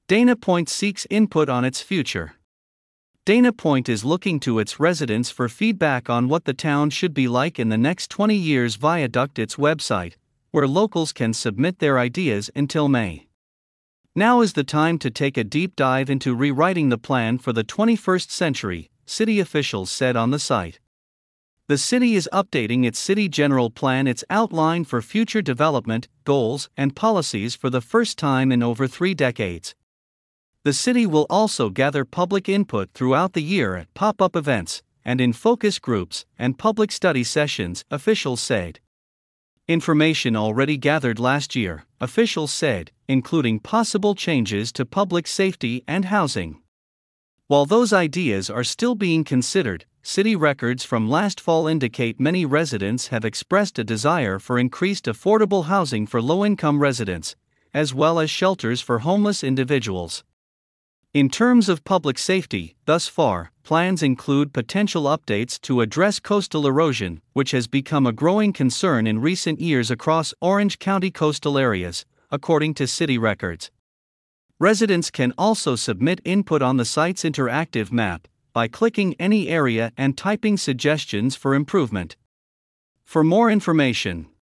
Dana Point seeks input on its future. Dana Point is looking to its residents for feedback on what the town should be like in the next 20 years via its website, where locals can submit their ideas until May. Now is the time to take a deep dive into rewriting the plan for the 21st century, city officials said on the site. The city is updating its city general plan, its outline for future development, goals, and policies for the first time in over 3 decades. The city will also gather public input throughout the year at pop-up events, and in focus groups and public study sessions, officials said. Information already gathered last year, officials said, including possible changes to public safety and housing. While those ideas are still being considered, city records from last fall indicate many residents have expressed a desire for increased affordable housing for low-income residents, as well as shelters for homeless individuals. In terms of public safety, thus far, plans include potential updates to address coastal erosion, which has become a growing concern in recent years across Orange County coastal areas, according to city records. Residents can also submit input on the site's interactive map by clicking any area and typing suggestions for improvement. For more information,